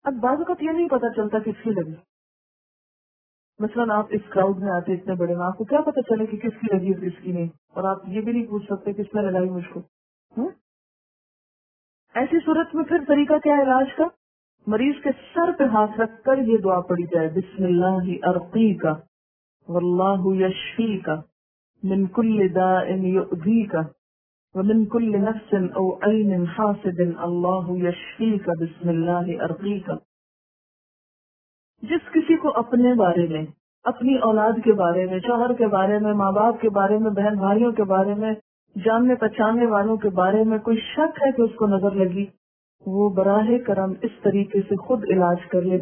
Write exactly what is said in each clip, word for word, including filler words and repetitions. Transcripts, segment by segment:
اب بعض اوقات یہ نہیں پتا چلتا کس کی لگی. مثلاً آپ اس کراؤڈ میں آتے اتنے بڑے میں، آپ کو کیا پتا چلے کہ کس کی لگی اور کس کی نہیں، اور آپ یہ بھی نہیں پوچھ سکتے کس نے لگائی مجھ کو. ایسی صورت میں پھر طریقہ کیا ہے علاج کا؟ مریض کے سر پہ ہاتھ رکھ کر یہ دعا پڑھی جائے، بسم اللہ ارقیک واللہ یشفیک من کل داء یؤذیک ومن کل نفس او عین حاسد اللہ یشفیک بسم اللہ ارقیک. جس کسی کو اپنے بارے میں، اپنی اولاد کے بارے میں، شوہر کے بارے میں، ماں باپ کے بارے میں، بہن بھائیوں کے بارے میں، جاننے پہچاننے والوں کے بارے میں کوئی شک ہے کہ اس کو نظر لگی، وہ براہ کرم اس طریقے سے خود علاج کر لے.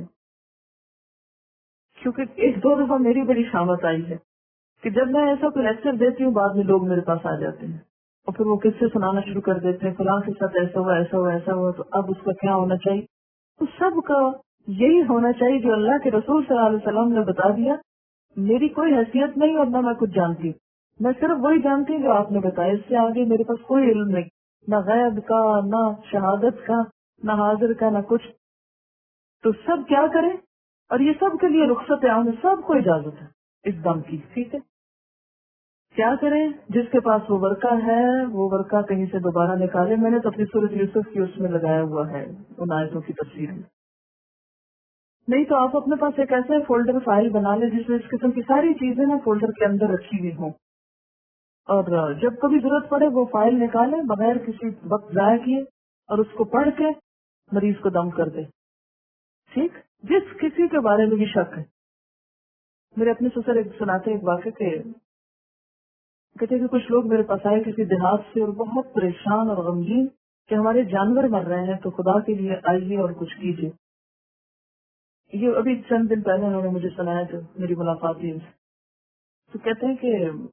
کیونکہ ایک دو دفعہ میری بڑی شامت آئی ہے کہ جب میں ایسا کوئی لیکچر دیتی ہوں، بعد میں لوگ میرے پاس آ جاتے ہیں اور پھر وہ کس سے سنانا شروع کر دیتے ہیں، فلاں کے ساتھ ایسا ہوا ایسا ہوا ایسا ہوا، تو اب اس کا کیا ہونا چاہیے؟ تو سب کا یہی ہونا چاہیے جو اللہ کے رسول صلی اللہ علیہ وسلم نے بتا دیا. میری کوئی حیثیت نہیں اور نہ میں کچھ جانتی ہوں، میں صرف وہی جانتی ہوں جو آپ نے بتایا، اس سے آگے میرے پاس کوئی علم نہیں، نہ غیب کا، نہ شہادت کا، نہ حاضر کا، نہ کچھ. تو سب کیا کریں، اور یہ سب کے لیے رخصت عام ہے، سب کو اجازت ہے اس دم کی. ٹھیک ہے، کیا کریں؟ جس کے پاس وہ ورقہ ہے وہ ورقہ کہیں سے دوبارہ نکالے. میں نے تو اپنی سورۃ یوسف کی اس میں لگایا ہوا ہے ان آیتوں کی تفسیر میں. نہیں تو آپ اپنے پاس ایک ایسا فولڈر فائل بنا لیں جس میں اس قسم کی ساری چیزیں نا فولڈر کے اندر رکھی ہوئی ہوں، اور جب کبھی ضرورت پڑے وہ فائل نکالیں بغیر کسی وقت ضائع کیے اور اس کو پڑھ کے مریض کو دم کر دیں. ٹھیک، جس کسی کے بارے میں بھی شک ہے. میرے اپنے سسر ایک سناتے ایک واقعہ کے، کہتے کہ کچھ لوگ میرے پاس آئے کسی دیہات سے اور بہت پریشان اور غمگین کہ ہمارے جانور مر رہے ہیں، تو خدا کے لیے آئیے اور کچھ کیجیے. یہ ابھی چند دن پہلے انہوں نے مجھے سنایا جو میری ملاقات ہوئی، تو کہتے ہیں کہ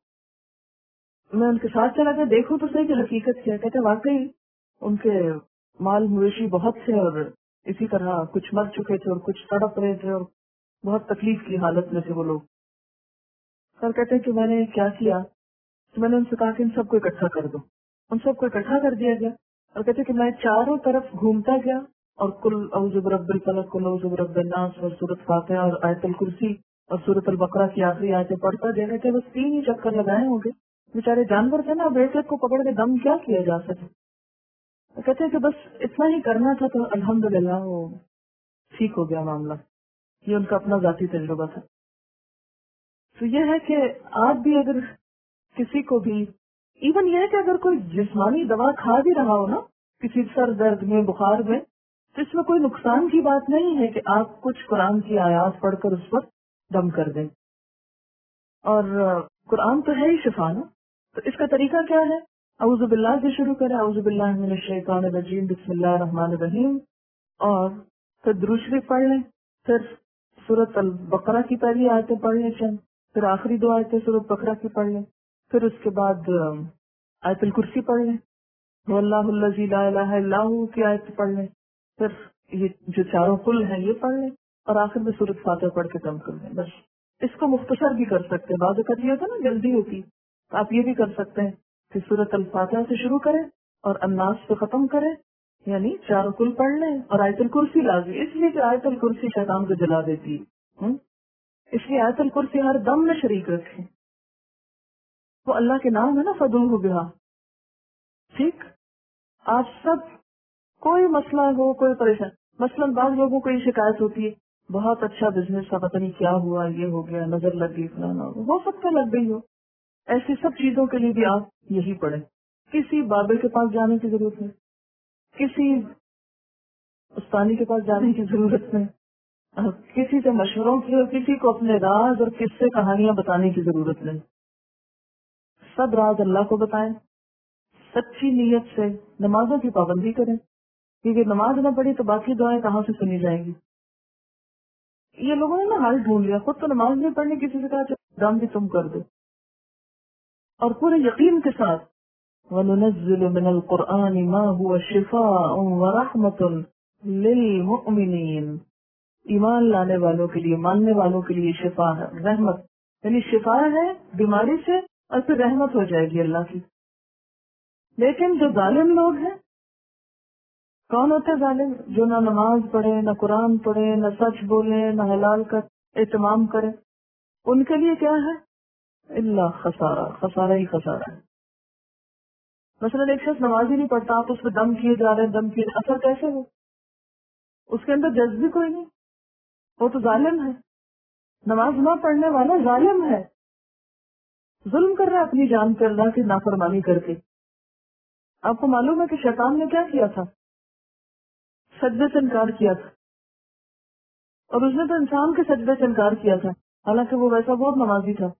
میں ان کے ساتھ چلا گیا، دیکھوں تو صحیح کہ حقیقت کیا. کہتے ہیں واقعی ان کے مال مویشی بہت تھے اور اسی طرح کچھ مر چکے تھے اور کچھ تڑپ رہے تھے اور بہت تکلیف کی حالت میں تھے وہ لوگ. سر کہتے ہیں کہ میں نے کیا کیا، تو میں نے ان سے کہا کہ ان سب کو اکٹھا کر دو. ان سب کو اکٹھا کر دیا گیا اور کہتے کہ میں چاروں طرف گھومتا گیا اور کل اعوذ برب الفلق، کل اعوذ برب الناس اور سورۃ فاتحہ اور آیت الکرسی اور سورۃ البقرہ کی آخری آیتیں پڑھتا گیا. کہ بس تین ہی چکر لگائے ہوں گے، بیچارے جانور تھے نا، ایک ایک کو پکڑ کے دم کیا کیا جا سکے. کہتے ہیں کہ بس اتنا ہی کرنا تھا تو الحمدللہ وہ ٹھیک ہو گیا معاملہ. یہ ان کا اپنا ذاتی تجربہ تھا. تو یہ ہے کہ آپ بھی اگر کسی کو بھی، ایون یہ ہے کہ اگر کوئی جسمانی دوا کھا بھی رہا ہو نا، کسی سر درد میں، بخار میں، تو اس میں کوئی نقصان کی بات نہیں ہے کہ آپ کچھ قرآن کی آیات پڑھ کر اس پر دم کر دیں. اور قرآن تو ہے ہی شفا نا. تو اس کا طریقہ کیا ہے؟ اعوذ باللہ سے شروع کریں، اعوذ باللہ من الشیطان الرجیم، بسم اللہ الرحمن الرحیم، اور پھر درود شریف پڑھ لیں، پھر سورۃ البقرہ کی پہلی آیتیں پڑھ لیں چند، پھر آخری دو آیتیں سورۃ بقرہ کی پڑھ لیں، پھر اس کے بعد آیت الکرسی پڑھ لیں، واللہ الذی لا الہ الا ہو کی آیت پڑھ لیں، پھر یہ جو چاروں قل ہیں یہ پڑھ لیں، اور آخر میں سورۃ فاتحہ پڑھ کے دم کر لیں. بس اس کو مختصر بھی کر سکتے ہیں، بعض اوقات یہ ہوتا ہے نا جلدی ہوتی، تو آپ یہ بھی کر سکتے ہیں کہ سورۃ الفاتحہ سے شروع کریں اور الناس سے ختم کریں، یعنی چاروں قل پڑھ لیں اور آیت الکرسی لازمی، اس لیے کہ آیت الکرسی شیطان کو جلا دیتی ہے، اس لیے آیت الکرسی ہر دم میں شریک رکھیں. وہ اللہ کے نام ہے نا، فدعوہ بہا. ٹھیک، آپ سب کوئی مسئلہ ہو، کوئی پریشان، مثلاً بعض لوگوں کو یہ شکایت ہوتی ہے بہت اچھا بزنس تھا، پتہ نہیں کیا ہوا، یہ ہو گیا، نظر لگ گئی، فلانا ہو سکتا لگ گئی ہو. ایسی سب چیزوں کے لیے بھی آپ یہی پڑھیں. کسی بابر کے پاس جانے کی ضرورت نہیں، کسی استانی کے پاس جانے کی ضرورت نہیں، کسی سے مشوروں کی اور کسی کو اپنے راز اور قصے کہانیاں بتانے کی ضرورت نہیں. سب راز اللہ کو بتائیں، سچی نیت سے نمازوں کی پابندی کریں، کیونکہ نماز نہ پڑھی تو باقی دعائیں کہاں سے سنی جائیں گی. یہ لوگوں نے نا حال ڈھونڈ لیا، خود تو نماز نہیں پڑھنے، کسی سے کہا دم بھی تم کر دو، اور پورے یقین کے ساتھ وَنُنَزِّلُ مِنَ الْقُرْآنِ مَا هُوَ شِفَاءٌ وَرَحْمَةٌ لِّلْمُؤْمِنِينَ. ایمان لانے والوں کے لیے، ماننے والوں کے لیے شفا ہے، رحمت، یعنی شفا ہے بیماری سے اور پھر رحمت ہو جائے گی اللہ کی. لیکن جو ظالم لوگ ہیں کون ہوتے ظالم؟ جو نہ نماز پڑھے، نہ قرآن پڑھے، نہ سچ بولے، نہ حلال کا اہتمام کرے. ان کے لیے کیا ہے؟ اللہ خسارہ، خسارہ ہی خسارہ ہے. مثلاً ایک شخص نماز ہی نہیں پڑھتا، آپ اس پہ دم کیے جا رہے ہیں، دم کیے، اثر کیسے ہو؟ اس کے اندر جذب بھی کوئی نہیں، وہ تو ظالم ہے. نماز نہ پڑھنے والا ظالم ہے، ظلم کر رہا ہے اپنی جان پہ اللہ کی نافرمانی کر کے. آپ کو معلوم ہے کہ شیطان نے کیا کیا تھا؟ سجدے سے انکار کیا تھا، اور اس نے تو انسان کے سجدے سے انکار کیا تھا، حالانکہ وہ ویسا بہت نمازی تھا.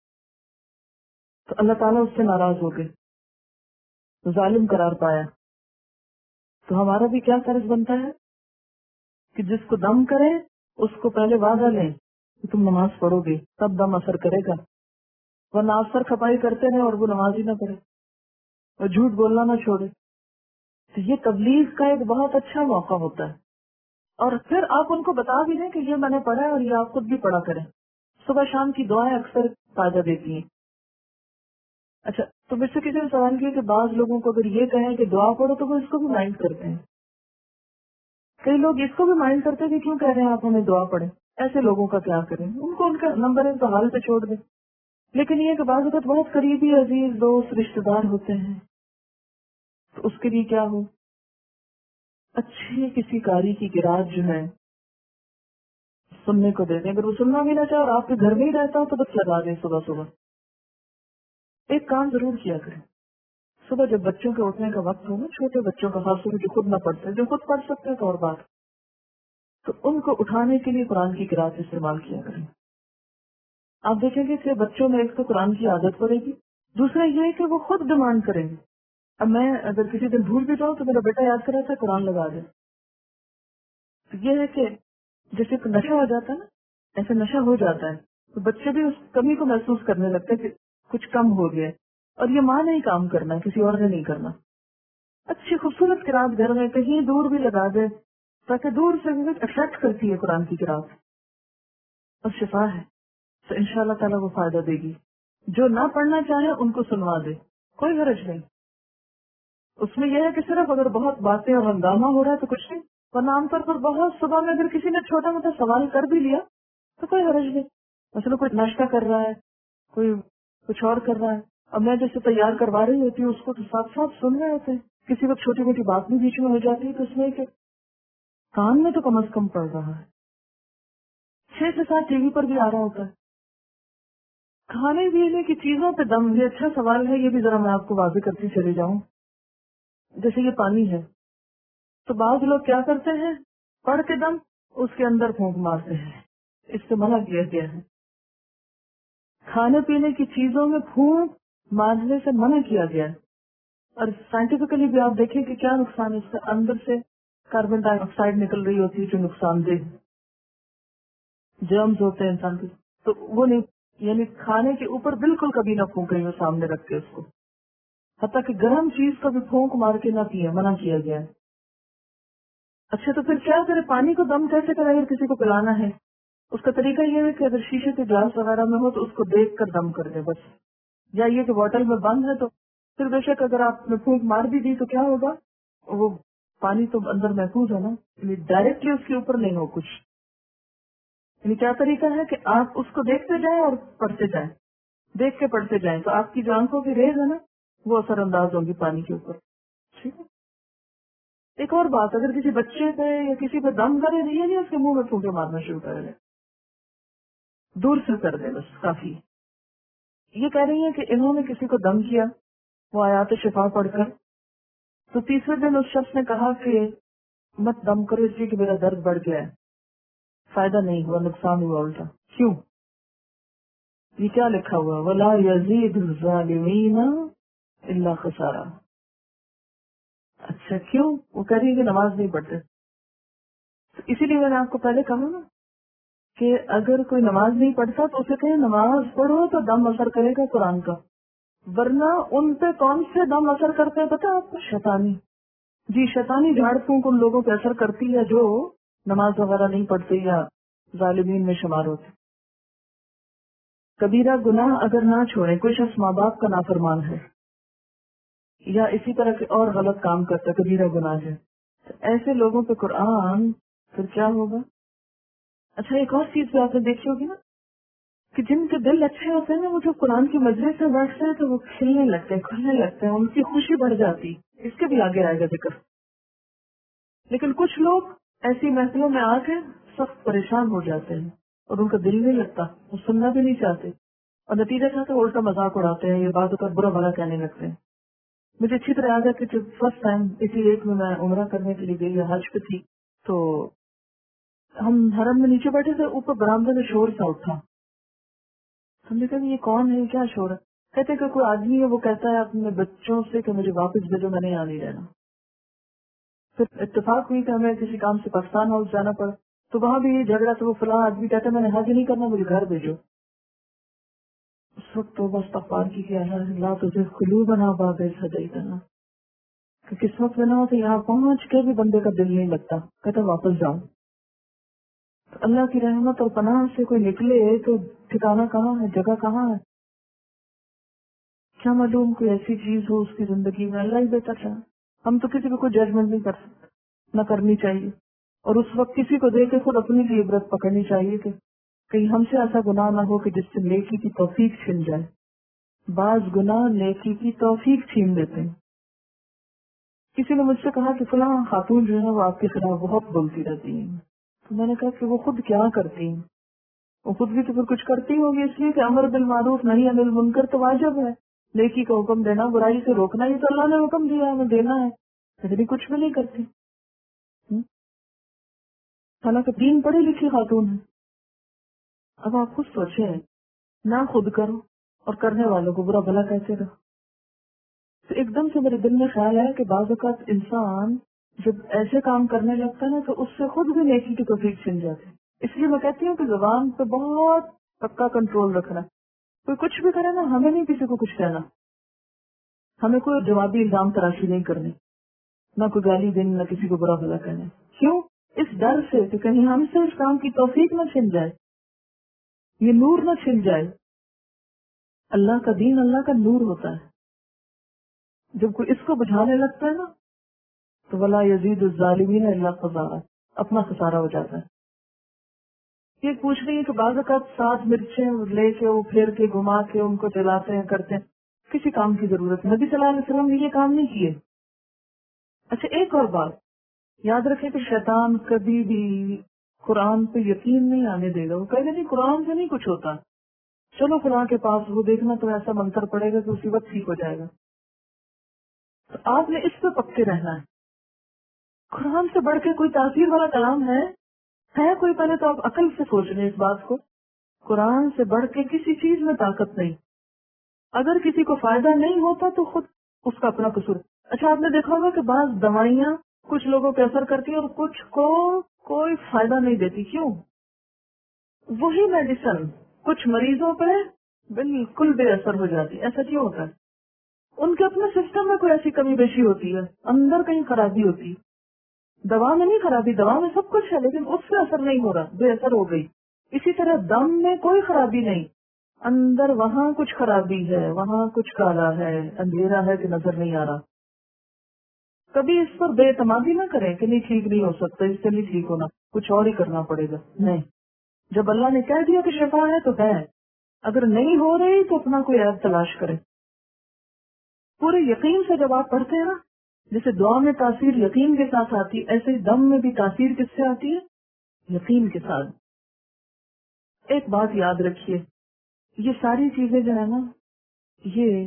تو اللہ تعالیٰ اس سے ناراض ہو گئے، ظالم قرار پایا. تو ہمارا بھی کیا فرض بنتا ہے کہ جس کو دم کرے اس کو پہلے وعدہ لیں کہ تم نماز پڑھو گے، تب دم اثر کرے گا، ورنہ آپ سر کھپائی کرتے رہے اور وہ نماز ہی نہ پڑھے اور جھوٹ بولنا نہ چھوڑے. تو یہ تبلیغ کا ایک بہت اچھا موقع ہوتا ہے. اور پھر آپ ان کو بتا بھی دیں کہ یہ میں نے پڑھا ہے اور یہ آپ خود بھی پڑھا کریں. صبح شام کی دعائیں اکثر فائدہ دیتی ہیں. اچھا، تو مجھ سے کسی نے سوال کیا کہ بعض لوگوں کو اگر یہ کہیں کہ دعا پڑھو تو وہ اس کو بھی مائنڈ کرتے ہیں. کئی لوگ اس کو بھی مائنڈ کرتے ہیں کہ کیوں کہہ رہے ہیں آپ ہمیں دعا پڑھیں. ایسے لوگوں کا کیا کریں؟ ان کو ان کا نمبر ہے تو حال پہ چھوڑ دیں. لیکن یہ کہ بعض اوقات بہت قریبی عزیز دوست رشتے دار ہوتے ہیں، تو اس کے لیے کیا ہو، اچھی کسی قاری کی قرات جو ہے سننے کو دے دیں. اگر وہ سننا بھی نہ چاہے اور آپ کے گھر میں ہی رہتا ہو تو بس لگا دیں صبح صبح. ایک کام ضرور کیا کریں، صبح جب بچوں کے اٹھنے کا وقت ہو نا، چھوٹے بچوں کا، خاص طور جو خود نہ پڑھتے، جو خود پڑھ سکتے ہیں تو اور بات، تو ان کو اٹھانے کے لیے قرآن کی قرات استعمال کیا کریں. آپ دیکھیں گے کہ بچوں میں ایک تو قرآن کی عادت پڑے گی، دوسرا یہ کہ وہ خود ڈیمانڈ کریں گے. اب میں اگر کسی دن بھول بھی جاؤں تو میرا بیٹا یاد کرا تھا قرآن لگا دے. تو یہ ہے کہ جیسے ایک نشہ ہو جاتا ہے نا، ایسے نشہ ہو جاتا ہے تو بچے بھی اس کمی کو محسوس کرنے لگتے ہیں کہ کچھ کم ہو گیا. اور یہ ماں نے ہی کام کرنا ہے، کسی اور نے نہیں کرنا. اچھی خوبصورت قرات گھر میں کہیں دور بھی لگا دے تاکہ دور سے افیکٹ کرتی ہے قرآن کی قرات، اور شفا ہے. تو ان شاء اللہ تعالیٰ وہ فائدہ دے گی. جو نہ پڑھنا چاہے ان کو سنوا دے، کوئی حرج نہیں. اس میں یہ ہے کہ صرف اگر بہت باتیں اور ہنگامہ ہو رہا ہے تو کچھ نہیں، ورنہ عام طور پر بہت صبح میں اگر کسی نے چھوٹا موٹا سوال کر بھی لیا تو کوئی حرج نہیں. مثلا کوئی ناشتہ کر رہا ہے، کوئی کچھ اور کر رہا ہے، اب میں جیسے تیار کروا رہی ہوتی ہوں اس کو تو ساتھ ساتھ سن رہے ہوتے ہیں. کسی وقت چھوٹی موٹی بات بھی بیچ میں ہو جاتی ہے تو اس میں کہ کان میں تو کم از کم پڑ رہا ہے. چھ سے سات ٹی وی پر بھی آ رہا ہوتا ہے. کھانے پینے کی چیزوں پہ دم، یہ اچھا سوال ہے، یہ بھی ذرا میں آپ کو واضح کرتی چلی جاؤں. جیسے یہ پانی ہے تو بعض لوگ کیا کرتے ہیں، پڑھ کے دم اس کے اندر پھونک مارتے ہیں. اس سے منع کیا گیا ہے. کھانے پینے کی چیزوں میں پھونک مارنے سے منع کیا گیا ہے. اور سائنٹیفکلی بھی آپ دیکھیں کہ کیا نقصان ہے. اس سے اندر سے کاربن ڈائی آکسائڈ نکل رہی ہوتی ہے جو نقصان دہ جرمز ہوتے ہیں انسان کے، تو وہ نہیں، یعنی کھانے کے اوپر بالکل کبھی نہ پھونکیں گے سامنے رکھ کے اس کو. حتیٰ کہ گرم چیز کا بھی پھونک مار کے نہ پیے، منع کیا گیا ہے. اچھا تو پھر کیا کرے، پانی کو دم کیسے کرے اگر کسی کو پلانا ہے؟ اس کا طریقہ یہ ہے کہ اگر شیشے کے گلاس وغیرہ میں ہو تو اس کو دیکھ کر دم کر دے بس. یا یہ کہ بوٹل میں بند ہے تو پھر بے شک اگر آپ نے پھونک مار بھی دی تو کیا ہوگا، وہ پانی تو اندر محفوظ ہے نا، ڈائریکٹلی اس کے اوپر نہیں ہو کچھ. یعنی کیا طریقہ ہے کہ آپ اس کو دیکھتے جائیں اور پڑھتے جائیں، دیکھ کے پڑھتے جائیں، تو آپ کی جو آنکھوں کی ریز ہے نا وہ اثر انداز ہوگی پانی کے اوپر. ٹھیک ہے. ایک اور بات، اگر کسی بچے پہ یا کسی پہ دم کرے نہیں نہیں اس کے منہ میں پھونکے مارنا شروع کر دیں، دور سے کر دیں بس کافی. یہ کہہ رہی ہیں کہ انہوں نے کسی کو دم کیا وہ آیات شفا پڑھ کر، تو تیسرے دن اس شخص نے کہا کہ مت دم کرو اس لیے کہ میرا درد بڑھ گیا ہے. فائدہ نہیں ہوا، نقصان ہوا الٹا. کیوں؟ یہ کیا لکھا ہوا، وَلَا يَزِيدُ الظَّالِمِينَ إِلَّا خَسَارًا. اچھا کیوں؟ وہ کہہ رہی ہے کہ نماز نہیں پڑھتے. تو اسی لیے میں نے آپ کو پہلے کہا نا کہ اگر کوئی نماز نہیں پڑھتا تو اسے کہیں نماز پڑھو تو دم اثر کرے گا قرآن کا، ورنہ ان پہ کون سے دم اثر کرتے ہیں پتا آپ کو؟ شیطانی. جی شیطانی جھاڑ پھونک ان لوگوں پہ اثر کرتی ہے جو نماز وغیرہ نہیں پڑھتے یا ظالمین میں شمار ہوتے. کبیرہ گناہ اگر نہ چھوڑے، کوئی شخص ماں باپ کا نافرمان ہے یا اسی طرح کے اور غلط کام کرتا ہے، کبیرہ گناہ ہے، ایسے لوگوں پہ قرآن پھر کیا ہوگا؟ اچھا ایک اور چیز بھی آپ نے دیکھی ہوگی نا کہ جن کے دل اچھے ہوتے ہیں نا وہ جو قرآن کی مجلس میں بیٹھتے ہیں تو وہ کھلنے لگتے ہیں کھلنے لگتے ہیں، ان کی خوشی بڑھ جاتی. اس کے بھی آگے آئے گا ذکر. لیکن کچھ لوگ ایسی محفلوں میں آ کے سخت پریشان ہو جاتے ہیں اور ان کا دل نہیں لگتا، وہ سننا بھی نہیں چاہتے اور نتیجہ چاہتے الٹا مذاق اڑاتے ہیں، یہ بات کا برا بھلا کہنے لگتے ہیں. مجھے اچھی طرح یاد ہے کہ جب فرسٹ ٹائم اسی ایک میں میں عمرہ کرنے کے لیے گئی حج پہ تھی تو ہم حرم میں نیچے بیٹھے تھے، اوپر برآمدے میں شور سا اٹھا. ہم نے کہا یہ کون ہے، کیا شور ہے؟ کہتے کہ کوئی آدمی ہے وہ کہتا ہے اپنے بچوں سے کہ مجھے واپس بھیجو، میں نہیں آ نہیں رہنا. پھر اتفاق ہوئی کہ ہمیں کسی کام سے پاکستان ہاؤس جانا پڑا تو وہاں بھی یہ جھگڑا تو وہ فلاں آدمی کہتا ہے میں نے حج نہیں کرنا، مجھے گھر بھیجو. اس وقت تو بس تغفار کی کہ اللہ تجھے خلو بنا باغ سجائی کرنا کہ قسمت میں نہ ہو تو یہاں پہنچ کے بھی بندے کا دل نہیں لگتا، کہتا واپس جاؤ. تو اللہ کی رحمت اور پناہ سے کوئی نکلے تو ٹھکانا کہاں ہے، جگہ کہاں ہے؟ کیا معلوم کوئی ایسی چیز ہو اس کی زندگی میں، اللہ ہی بہتر چاہے. ہم تو کسی کو کوئی ججمنٹ نہیں کر سکتے، نہ کرنی چاہیے. اور اس وقت کسی کو دیکھ کے خود اپنی بھی عبرت پکڑنی چاہیے کہ کہیں ہم سے ایسا گناہ نہ ہو کہ جس سے نیکی کی توفیق چھن جائے. بعض گناہ نیکی کی توفیق چھین دیتے ہیں. کسی نے مجھ سے کہا کہ فلاں خاتون جو ہے وہ آپ کے خلاف بہت بولتی رہتی ہیں. تو میں نے کہا کہ وہ خود کیا کرتی ہیں؟ وہ خود بھی تو پھر کچھ کرتی ہوگی، اس لیے کہ امر بالمعروف نہیں عن المنکر تو واجب ہے. نیکی کا حکم دینا، برائی سے روکنا، یہ تو اللہ نے حکم دیا ہمیں دینا ہے، لیکن کچھ بھی نہیں کرتی. حالانکہ دین پڑھی لکھی خاتون ہے. اب آپ خود سوچیں، نہ خود کرو اور کرنے والوں کو برا بھلا کہتے رہو. تو ایک دم سے میرے دل میں خیال ہے کہ بعض اوقات انسان جب ایسے کام کرنے لگتا ہے نا تو اس سے خود بھی نیکی کی توفیق چھن جاتی. اس لیے میں کہتی ہوں کہ زبان پہ بہت پکا کنٹرول رکھنا. کوئی کچھ بھی کرے نا، ہمیں نہیں کسی کو کچھ کہنا، ہمیں کوئی جوابی الزام تراشی نہیں کرنی، نہ کوئی گالی دینی، نہ کسی کو برا بھلا کہنا. کیوں؟ اس ڈر سے کہ کہیں ہم سے اس کام کی توفیق نہ چھن جائے، یہ نور نہ چھن جائے. اللہ کا دین اللہ کا نور ہوتا ہے. جب کوئی اس کو بجھانے لگتا ہے نا تو ولا یزید الظالمین الا خسارا، اپنا خسارہ ہو جاتا ہے. یہ پوچھ رہی ہے کہ بعض اوقات سات مرچیں لے کے وہ پھیر کے گھما کے ان کو جلاتے ہیں کرتے ہیں، کسی کام کی ضرورت نہیں. نبی صلی اللہ علیہ وسلم نے یہ کام نہیں کیے. اچھا ایک اور بات یاد رکھیں کہ شیطان کبھی بھی قرآن پہ یقین نہیں آنے دے گا. وہ کہے گا نہیں قرآن سے نہیں کچھ ہوتا، چلو قرآن کے پاس وہ دیکھنا تو ایسا منتر پڑے گا کہ اسی وقت ٹھیک ہو جائے گا. تو آپ نے اس پہ پکے رہنا ہے. قرآن سے بڑھ کے کوئی تاثیر والا کلام ہے ہے کوئی؟ پہلے تو آپ عقل سے سوچ رہے اس بات کو. قرآن سے بڑھ کے کسی چیز میں طاقت نہیں. اگر کسی کو فائدہ نہیں ہوتا تو خود اس کا اپنا قصور. اچھا آپ نے دیکھا ہوگا کہ بعض دوائیاں کچھ لوگوں پہ اثر کرتی ہیں اور کچھ کو کوئی فائدہ نہیں دیتی. کیوں؟ وہی میڈیسن کچھ مریضوں پہ بالکل بے اثر ہو جاتی. ایسا کیوں ہوتا ہے؟ ان کے اپنے سسٹم میں کوئی ایسی کمی بیشی ہوتی ہے، اندر کہیں خرابی ہوتی. دوا میں نہیں خرابی، دوا میں سب کچھ ہے لیکن اس سے اثر نہیں ہو رہا، بے اثر ہو گئی. اسی طرح دم میں کوئی خرابی نہیں، اندر وہاں کچھ خرابی ہے، وہاں کچھ کالا ہے، اندھیرا ہے کہ نظر نہیں آ رہا. کبھی اس پر بے اعتمادی نہ کریں کہ نہیں ٹھیک نہیں ہو سکتا، اس سے نہیں ٹھیک ہونا، کچھ اور ہی کرنا پڑے گا. نہیں، جب اللہ نے کہہ دیا کہ شفا ہے تو ہے. اگر نہیں ہو رہی تو اپنا کوئی عیب تلاش کریں. پورے یقین سے جب آپ پڑھتے ہیں نا، جیسے دعا میں تاثیر یقین کے ساتھ آتی، ایسے ہی دم میں بھی تاثیر کس سے آتی ہے؟ یقین کے ساتھ. ایک بات یاد رکھیے، یہ ساری چیزیں جو ہے نا یہ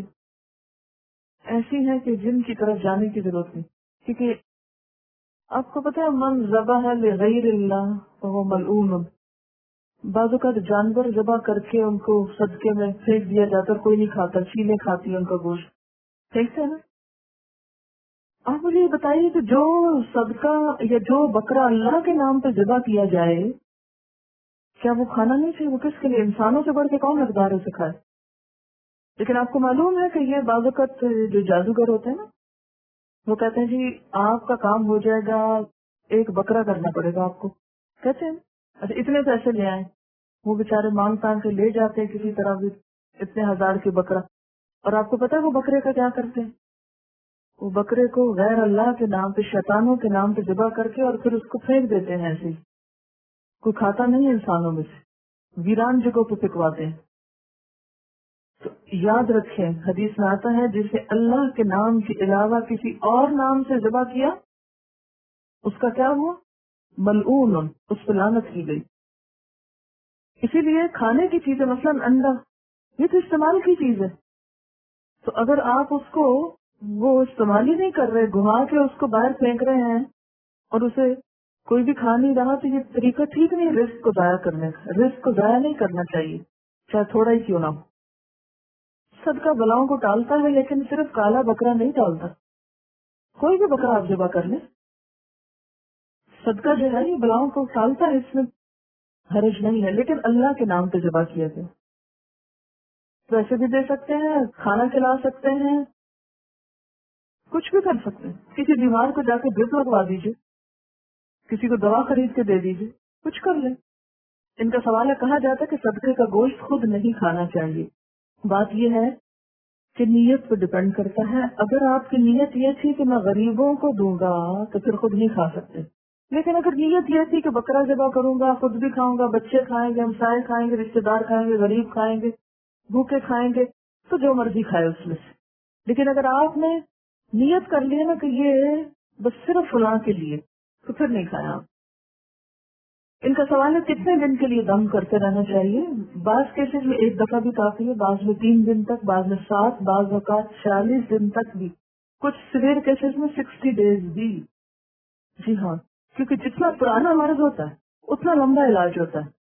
ایسی ہیں کہ جن کی طرف جانے کی ضرورت نہیں. کیونکہ آپ کو پتہ ہے من ذبح ہے لغیر اللہ وہ ملعون. بعض اوقات جانور ذبح کر کے ان کو صدقے میں پھینک دیا جاتا، کوئی نہیں کھاتا، چیلیں کھاتی ہیں ان کا گوشت، پھینکتے ہیں نا. آپ مجھے یہ بتائیے کہ جو صدقہ یا جو بکرا اللہ کے نام پہ ذبح کیا جائے کیا وہ کھانا نہیں چاہیے؟ وہ کس کے لیے؟ انسانوں سے بڑھ کے کون حقدار ہے اسے کھائے؟ لیکن آپ کو معلوم ہے کہ یہ بعض اوقات جو جادوگر ہوتے ہیں نا وہ کہتے ہیں جی آپ کا کام ہو جائے گا، ایک بکرا کرنا پڑے گا آپ کو. کہتے ہیں اچھا اتنے پیسے لے آئے، وہ بےچارے مانگ تانگ کے لے جاتے ہیں کسی طرح بھی اتنے ہزار کے بکرا. اور آپ کو پتا ہے وہ بکرے کا کیا کرتے ہیں؟ وہ بکرے کو غیر اللہ کے نام پہ، شیطانوں کے نام پہ ذبح کر کے اور پھر اس کو پھینک دیتے ہیں ایسے ہی. کوئی کھاتا نہیں ہے انسانوں میں سے، ویران جگہوں پہ پکواتے ہیں. تو یاد رکھیں حدیث میں آتا ہے جسے اللہ کے نام کے علاوہ کسی اور نام سے ذبح کیا اس کا کیا ہوا؟ ملعون، اس پہ لعنت کی گئی. اسی لیے کھانے کی چیزیں مثلاً انڈا، یہ تو استعمال کی چیز ہے. تو اگر آپ اس کو وہ استعمال ہی نہیں کر رہے، گھما کے اس کو باہر پھینک رہے ہیں اور اسے کوئی بھی کھا نہیں رہا، تو یہ طریقہ ٹھیک نہیں. رزق کو ضائع کرنے کا، رزق کو ضائع نہیں کرنا چاہیے چاہے تھوڑا ہی کیوں نہ ہو. صدقہ بلاؤں کو ٹالتا ہے لیکن صرف کالا بکرا نہیں ٹالتا. کوئی بھی بکرا آپ ذبح کر لیں، صدقہ جو ہے یہ بلاؤں کو ٹالتا ہے، اس میں حرج نہیں ہے. لیکن اللہ کے نام پہ ذبح کیا گیا. ویسے بھی دے سکتے ہیں، کھانا کھلا سکتے ہیں، کچھ بھی کر سکتے ہیں. کسی بیمار کو جا کے ڈرپ لگوا دیجیے، کسی کو دوا خرید کے دے دیجیے، کچھ کر لیں. ان کا سوال ہے، کہا جاتا ہے کہ صدقے کا گوشت خود نہیں کھانا چاہیے. بات یہ ہے کہ نیت پہ ڈپینڈ کرتا ہے. اگر آپ کی نیت یہ تھی کہ میں غریبوں کو دوں گا تو پھر خود نہیں کھا سکتے. لیکن اگر نیت یہ تھی کہ بکرا ذبح کروں گا، خود بھی کھاؤں گا، بچے کھائیں گے، ہمسائے کھائیں گے، رشتے دار کھائیں گے، غریب کھائیں گے، بھوکے کھائیں گے، تو جو مرضی کھائے اس میں سے. لیکن اگر آپ نے نیت کر لی نا کہ یہ بس صرف فلاں کے لیے، تو پھر نہیں کھایا آپ. ان کا سوال ہے کتنے دن کے لیے دم کرتے رہنا چاہیے. بعض کیسز میں ایک دفعہ بھی کافی ہے، بعض میں تین دن تک، بعض میں سات، بعض اوقات چالیس دن تک بھی، کچھ سویر کیسز میں سکسٹی ڈیز بھی. جی ہاں، کیونکہ جتنا پرانا مرض ہوتا ہے اتنا لمبا علاج ہوتا ہے.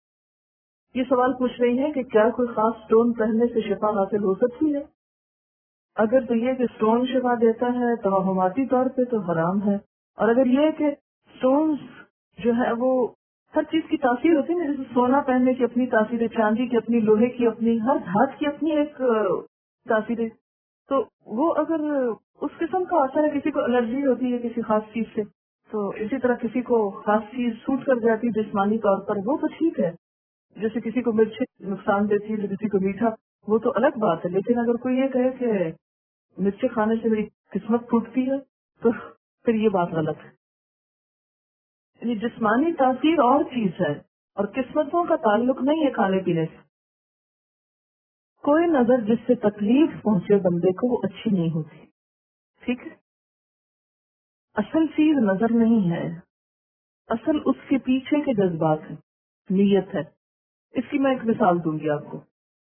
یہ سوال پوچھ رہی ہے کہ کیا کوئی خاص اسٹون پہننے سے شفا حاصل ہو سکتی ہے؟ اگر تو یہ کہ اسٹون شفا دیتا ہے توہماتی طور پہ تو حرام ہے. اور اگر یہ کہ اسٹون جو ہے وہ ہر چیز کی تاثیر ہوتی ہے نا، جیسے سونا پہننے کی اپنی تاثیر ہے، چاندی کی اپنی، لوہے کی اپنی، ہر دھات کی اپنی ایک تاثیر ہے. تو وہ اگر اس قسم کا اثر ہے، کسی کو الرجی ہوتی ہے کسی خاص چیز سے، تو اسی طرح کسی کو خاص چیز سوٹ کر جاتی ہے جسمانی طور پر، وہ تو ٹھیک ہے. جیسے کسی کو مرچ نقصان دیتی ہے، کسی کو میٹھا، وہ تو الگ بات ہے. لیکن اگر کوئی یہ کہے کہ مرچ کھانے سے میری قسمت ٹوٹتی ہے تو پھر یہ بات غلط ہے. یعنی جسمانی تاثیر اور چیز ہے اور قسمتوں کا تعلق نہیں ہے کھانے پینے سے. کوئی نظر جس سے تکلیف پہنچے بندے کو وہ اچھی نہیں ہوتی. ٹھیک ہے، اصل چیز نظر نہیں ہے، اصل اس کے پیچھے کے جذبات ہے، نیت ہے. اس کی میں ایک مثال دوں گی آپ کو.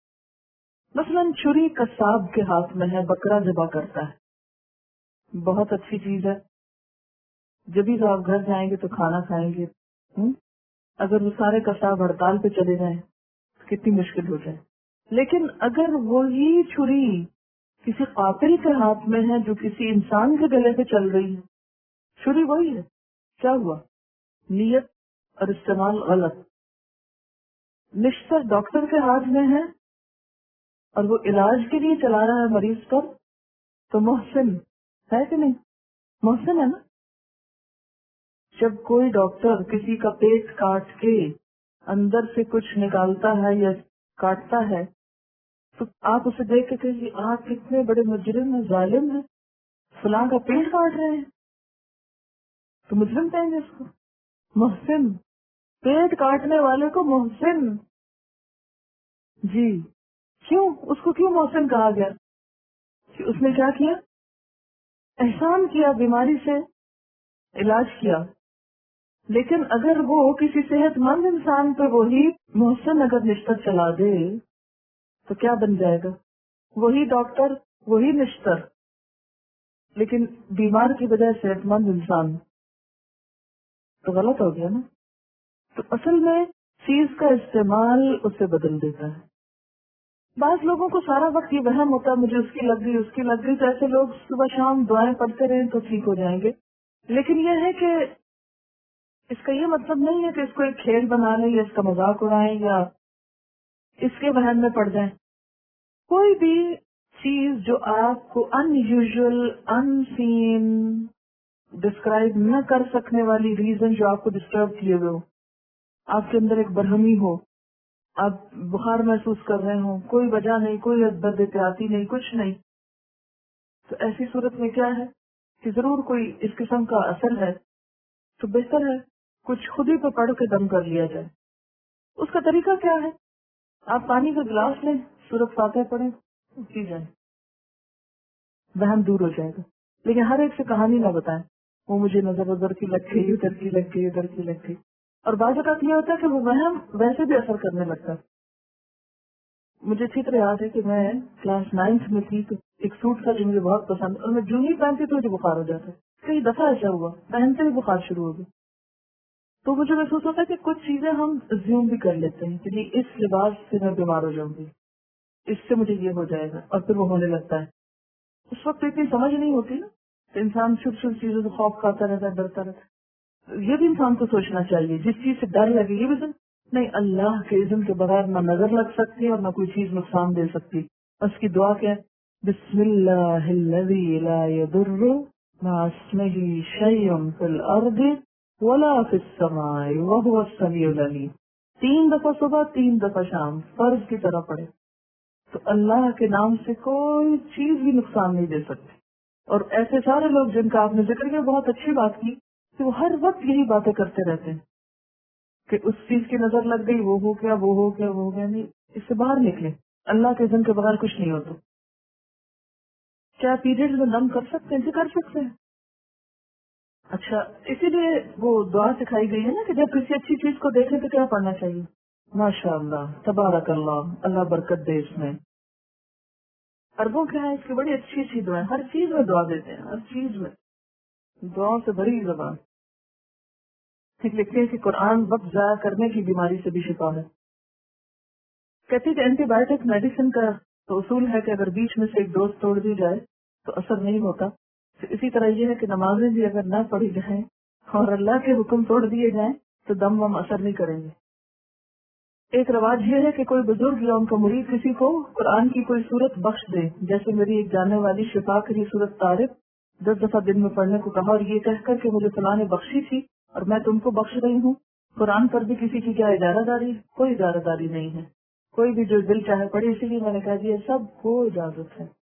مثلاً چھری قصاب کے ہاتھ میں ہے، بکرا ذبح کرتا ہے، بہت اچھی چیز ہے. جب بھی آپ گھر جائیں گے تو کھانا کھائیں گے. ہم؟ اگر وہ سارے قصاب ہڑتال پہ چلے جائیں تو کتنی مشکل ہو جائے. لیکن اگر وہی چھری کسی قاتل کے ہاتھ میں ہے جو کسی انسان کے گلے پہ چل رہی ہے، چھری وہی ہے، کیا ہوا؟ نیت اور استعمال غلط. نشتر ڈاکٹر کے ہاتھ میں ہے اور وہ علاج کے لیے چلا رہا ہے مریض پر، تو محسن ہے کہ نہیں؟ محسن ہے نا. جب کوئی ڈاکٹر کسی کا پیٹ کاٹ کے اندر سے کچھ نکالتا ہے یا کاٹتا ہے تو آپ اسے دیکھ کے کہیں آپ کتنے بڑے مجرم ہیں، ظالم ہیں، فلاں کا پیٹ کاٹ رہے ہیں، تو مجرم کہیں گے اس کو. محسن، پیٹ کاٹنے والے کو محسن. جی کیوں؟ اس کو کیوں محسن کہا گیا؟ کہ اس نے کیا کیا؟ احسان کیا، بیماری سے علاج کیا. لیکن اگر وہ کسی صحت مند انسان پہ وہی محسن اگر نشتر چلا دے تو کیا بن جائے گا؟ وہی ڈاکٹر، وہی نشتر، لیکن بیمار کی بجائے صحت مند انسان، تو غلط ہو گیا نا. تو اصل میں چیز کا استعمال اسے بدل دیتا ہے. بعض لوگوں کو سارا وقت یہ وہم ہوتا ہے مجھے اس کی لگ گئی، اس کی لگ گئی، تو ایسے لوگ صبح شام دعائیں پڑھتے رہیں تو ٹھیک ہو جائیں گے. لیکن یہ ہے کہ اس کا یہ مطلب نہیں ہے کہ اس کو ایک کھیل بنا لیں یا اس کا مذاق اڑائیں یا اس کے وہم میں پڑ جائیں. کوئی بھی چیز جو آپ کو ان یوزل، ان سین، ڈسکرائب نہ کر سکنے والی ریزن جو آپ کو ڈسٹرب کیے ہوئے ہو، آپ کے اندر ایک برہمی ہو، آپ بخار محسوس کر رہے ہوں، کوئی وجہ نہیں، کوئی درد احتیاطی نہیں، کچھ نہیں، تو ایسی صورت میں کیا ہے کہ ضرور کوئی اس قسم کا اثر ہے تو بہتر ہے کچھ خود ہی پہ پڑھ کے دم کر لیا جائے. اس کا طریقہ کیا ہے؟ آپ پانی کا گلاس لیں, سورۃ فاتحہ پڑھیں, پی جائیں, وہم دور ہو جائے گا. لیکن ہر ایک سے کہانی نہ بتائیں وہ مجھے نظر ادھر کی لگ گئی, ادھر کی لگ گئی, ادھر کی لگ گئی. اور بعض اوقات یہ ہوتا ہے کہ وہ وہم ویسے بھی اثر کرنے لگتا ہے. مجھے اچھی طرح یاد ہے کہ میں کلاس نائنتھ میں تھی تو ایک سوٹ تھا جو مجھے بہت پسند, اور میں جو ہی پہنتی تو مجھے بخار ہو جاتا. کئی دفعہ ایسا ہوا پہنتے ہی بخار شروع ہو گیا. تو مجھے محسوس ہوتا ہے کہ کچھ چیزیں ہم زیوم بھی کر لیتے ہیں کہ اس لباس سے میں بیمار ہو جاؤں گی, اس سے مجھے یہ ہو جائے گا, اور پھر وہ ہونے لگتا ہے. اس وقت اتنی سمجھ نہیں ہوتی نا, تو انسان چھوٹی چھوٹی چیزوں سے خوف کھاتا رہتا ہے, ڈرتا رہتا ہے. یہ بھی انسان کو سوچنا چاہیے, جس چیز سے ڈر لگے یہ بھی نہیں, اللہ کے اذن کے بغیر نہ نظر لگ سکتی اور نہ کوئی چیز نقصان دے سکتی. اس کی دعا کیا, بسم اللہ الذی لا یضر مع اسمہ شیء فی الارض ولا فی السماء وهو السمیع العلیم. تین دفعہ صبح, تین دفعہ شام, فرض کی طرح پڑھے تو اللہ کے نام سے کوئی چیز بھی نقصان نہیں دے سکتی. اور ایسے سارے لوگ جن کا آپ نے ذکر کیا, بہت اچھی بات کی کہ وہ ہر وقت یہی باتیں کرتے رہتے ہیں کہ اس چیز کی نظر لگ گئی, وہ ہو گیا, وہ ہو گیا, وہ ہو گیا. نہیں, اس سے باہر نکلے, اللہ کے اذن کے بغیر کچھ نہیں ہوتا. کیا پیریڈ میں دم کر سکتے ہیں؟ اسے کر سکتے ہیں. اچھا, اسی لیے وہ دعا سکھائی گئی ہے نا کہ جب کسی اچھی چیز کو دیکھیں تو کیا پڑھنا چاہیے؟ ماشاء اللہ, تبارک اللہ, اللہ برکت دے اس میں. اربوں کیا ہے اس کی بڑی اچھی اچھی دعائیں, ہر چیز میں دعا دیتے ہیں, ہر چیز میں دعاؤں سے بڑی زبان. لکھتے ہیں کہ قرآن وقت ضائع کرنے کی بیماری سے بھی شفا ہے. کہتے ہیں کہ اینٹی بایوٹک میڈیسن کا تو اصول ہے کہ اگر بیچ میں سے ایک ڈوز توڑ دی جائے تو اثر نہیں ہوتا. تو اسی طرح یہ ہے کہ نمازیں بھی اگر نہ پڑھی جائیں اور اللہ کے حکم توڑ دیے جائیں تو دم وم اثر نہیں کریں گے. ایک رواج یہ ہے کہ کوئی بزرگ یا ان کا مرید کسی کو قرآن کی کوئی صورت بخش دے. جیسے میری ایک جانے والی شفا کی صورت طارق دس دفعہ دن میں پڑھنے کو کہا, اور یہ کہہ کر کہ مجھے فلاں نے بخشی تھی اور میں تم کو بخش رہی ہوں. قرآن پر بھی کسی کی کیا اجارہ داری؟ کوئی اجارہ داری نہیں ہے. کوئی بھی جو دل چاہے پڑھے. اسی لیے میں نے کہا جی سب کو اجازت ہے.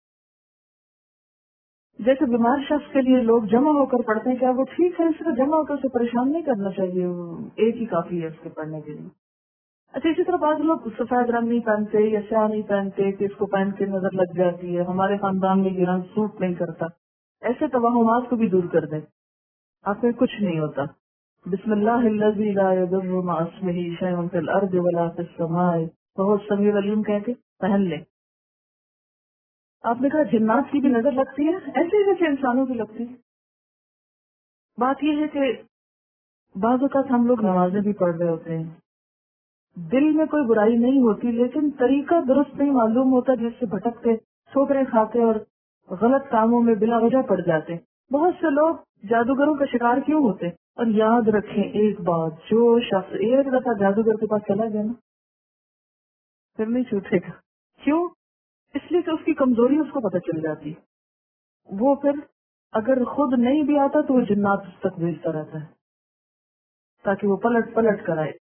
جیسے بیمار شخص کے لیے لوگ جمع ہو کر پڑھتے ہیں, کیا وہ ٹھیک ہے؟ اس کو جمع ہو کر اسے پریشان نہیں کرنا چاہیے, ایک ہی کافی ہے اس کے پڑھنے کے لیے. اچھا, اسی طرح بعض لوگ سفید رنگ نہیں پہنتے یا سیاہ نہیں پہنتے کہ اس کو پہن کے نظر لگ جاتی ہے, ہمارے خاندان میں یہ رنگ سوٹ نہیں کرتا. ایسے توہمات کو بھی دور کر دیں, آپ میں کچھ نہیں ہوتا. بسم اللہ الذی لا یضر مع اسمہ شیء فی الارض ولا فی السماء وهو السمیع العلیم کہہ کے پہن لیں. آپ نے کہا جنات کی بھی نظر لگتی ہے, ایسے ہی جیسے انسانوں کی لگتی ہے. بات یہ ہے کہ بعض اوقات ہم لوگ نمازیں بھی پڑھ رہے ہوتے ہیں, دل میں کوئی برائی نہیں ہوتی, لیکن طریقہ درست نہیں معلوم ہوتا جس سے بھٹکتے, ٹھوکریں کھاتے اور غلط کاموں میں بلا وجہ پڑ جاتے. بہت سے لوگ جادوگروں کا شکار کیوں ہوتے؟ اور یاد رکھیں ایک بات, جو شخص ایک دفعہ جادوگر کے پاس چلا گیا نا پھر نہیں چھوٹے گا. کیوں؟ اس لیے کہ اس کی کمزوری اس کو پتہ چل جاتی. وہ پھر اگر خود نہیں بھی آتا تو وہ جنات اس تک بھیجتا رہتا ہے تاکہ وہ پلٹ پلٹ کر آئے.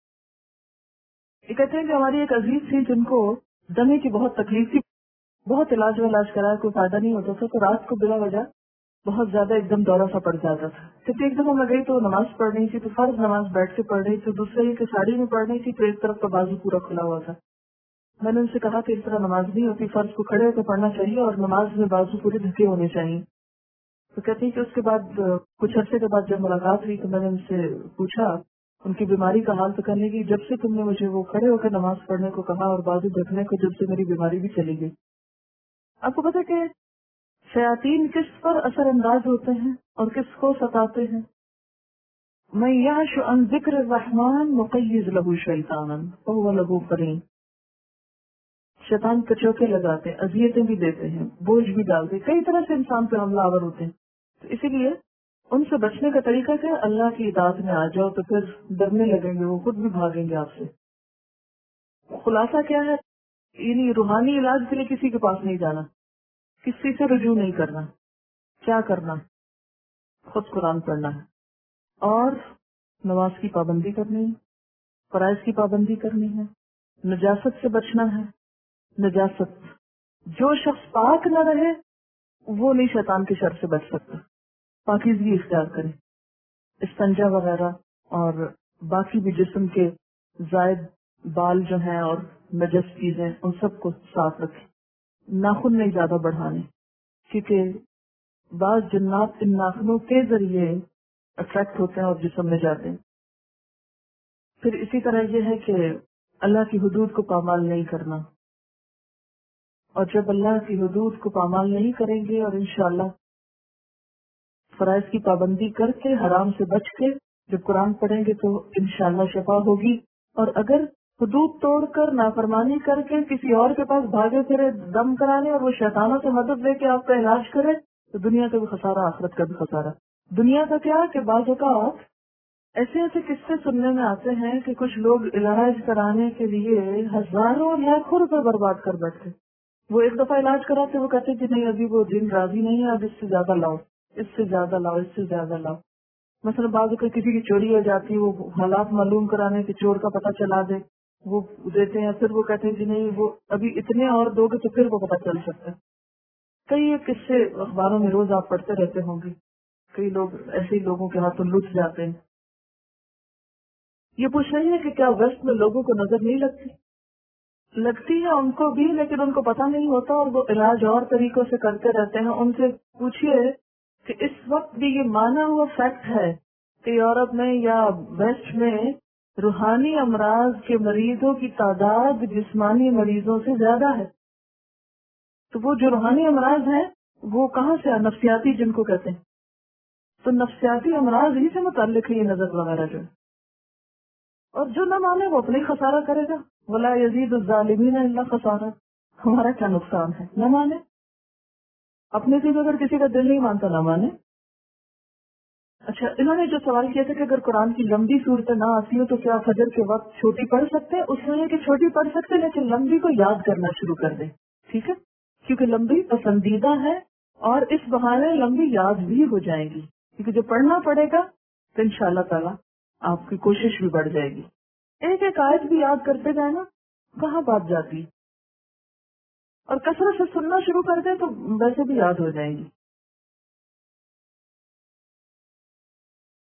یہ کہتے ہیں کہ ہماری ایک عزیز تھی جن کو دمے کی بہت تکلیف تھی, بہت علاج ولاج کرایا, کوئی فائدہ نہیں ہوتا تھا, تو رات کو بلا وجہ بہت زیادہ ایک دم دورہ سا پڑ جاتا تھا. کیونکہ ایک دفعہ میں گئی تو نماز پڑھ رہی تھی, تو فرض نماز بیٹھ کے پڑھ رہی تھی, دوسرے یہ کہ ساڑی میں پڑھ رہی تھی تو ایک طرف کا بازو پورا کھلا ہوا تھا. میں نے ان سے کہا کہ اس طرح نماز نہیں ہوتی, فرض کو کھڑے ہو کے پڑھنا چاہیے اور نماز میں بازو پورے ڈھکے ہونے چاہیے. تو کہتی کہ اس کے بعد کچھ عرصے کے بعد جب ملاقات ہوئی تو میں نے ان سے پوچھا ان کی بیماری کا حال, تو کرنے کی جب سے تم نے مجھے وہ کھڑے ہو کے نماز پڑھنے کو کہا اور بازو ڈھکنے کو, جب سے میری بیماری بھی چلی گئی. آپ کو پتا کہ شیاطین کس پر اثر انداز ہوتے ہیں اور کس کو ستاتے ہیں؟ میں یعش عن ذکر الرحمن مقیض لہو شیطانا فہو لہو قرین. شیطان کچوکے لگاتے ہیں, اذیتیں بھی دیتے ہیں, بوجھ بھی ڈالتے, کئی طرح سے انسان پہ حملہ آور ہوتے ہیں. تو اسی لیے ان سے بچنے کا طریقہ کیا؟ اللہ کی اطاعت میں آ جاؤ تو پھر ڈرنے لگیں گے, وہ خود بھی بھاگیں گے آپ سے. خلاصہ کیا ہے؟ یعنی روحانی علاج کے لیے کسی کے پاس نہیں جانا, کسی سے رجوع نہیں کرنا. کیا کرنا؟ خود قرآن پڑھنا ہے اور نماز کی پابندی کرنی ہے, فرائض کی پابندی کرنی ہے, نجاست سے بچنا ہے. نجاست, جو شخص پاک نہ رہے وہ نہیں شیطان کے شر سے بچ سکتا. پاکیزگی اختیار کریں، استنجا وغیرہ اور باقی بھی جسم کے زائد بال جو ہیں اور نجس چیزیں ان سب کو صاف رکھیں. ناخن نہیں زیادہ بڑھانے، کیونکہ بعض جنات ان ناخنوں کے ذریعے اٹریکٹ ہوتے ہیں اور جسم میں جاتے ہیں. پھر اسی طرح یہ ہے کہ اللہ کی حدود کو پامال نہیں کرنا، اور جب اللہ کی حدود کو پامال نہیں کریں گے اور انشاءاللہ فرائض کی پابندی کر کے حرام سے بچ کے جب قرآن پڑھیں گے تو انشاءاللہ شفا ہوگی. اور اگر حدود توڑ کر نافرمانی کر کے کسی اور کے پاس بھاگے پھرے دم کرانے اور وہ شیطانوں سے مدد لے کے آپ کا علاج کرے تو دنیا کا بھی خسارہ، آخرت کا بھی خسارہ. دنیا کا کیا کہ بعض اوقات ایسے ایسے قصے سننے میں آتے ہیں کہ کچھ لوگ علاج کرانے کے لیے ہزاروں لاکھوں روپے برباد کر بیٹھتے. وہ ایک دفعہ علاج کراتے، وہ کہتے کہ نہیں ابھی وہ دن راضی نہیں ہے، اب اس سے زیادہ لاؤ، اس سے زیادہ لاؤ، اس سے زیادہ لاؤ. مثلا بعض اوقات کسی کی چوری ہو جاتی، وہ حالات معلوم کرانے کہ چور کا پتہ چلا دے، وہ دیتے ہیں، پھر وہ کہتے ہیں کہ نہیں وہ ابھی اتنے اور دو گے تو پھر وہ پتہ چل سکتا ہے. کئی ایک قصے اخباروں میں روز آپ پڑھتے رہتے ہوں گے، کئی لوگ ایسے ہی لوگوں کے ہاتھوں لٹ جاتے ہیں. یہ پوچھ رہی ہے کہ کیا ویسٹ میں لوگوں کو نظر نہیں لگتی؟ لگتی ہے ان کو بھی، لیکن ان کو پتہ نہیں ہوتا اور وہ علاج اور طریقوں سے کرتے رہتے ہیں. ان سے پوچھئے کہ اس وقت بھی یہ مانا ہوا فیکٹ ہے کہ یورپ میں یا ویسٹ میں روحانی امراض کے مریضوں کی تعداد جسمانی مریضوں سے زیادہ ہے. تو وہ جو روحانی امراض ہیں وہ کہاں سے، نفسیاتی جن کو کہتے ہیں، تو نفسیاتی امراض ہی سے متعلق ہے یہ نظر وغیرہ جو ہے. اور جو نہ مانے وہ اپنے خسارہ کرے گا. ولا یزید الظالمین الا خسارہ. ہمارا کیا نقصان ہے؟ نہ مانے. اپنے سے اگر کسی کا دل نہیں مانتا نہ مانے. اچھا، انہوں نے جو سوال کیا تھا کہ اگر قرآن کی لمبی صورتیں نہ آتی ہو تو کیا فجر کے وقت چھوٹی پڑھ سکتے ہیں؟ اس میں کہ چھوٹی پڑھ سکتے لیکن لمبی کو یاد کرنا شروع کر دیں. ٹھیک ہے، کیونکہ لمبی پسندیدہ ہے اور اس بہانے لمبی یاد بھی ہو جائیں گی، کیونکہ جو پڑھنا پڑے گا تو انشاءاللہ تعالی آپ کی کوشش بھی بڑھ جائے گی. ایک ایک آیت بھی یاد کرتے جائیں نا، کہاں بات جاتی، اور کثرت سے سننا شروع کر دیں تو ویسے بھی یاد ہو جائیں گی.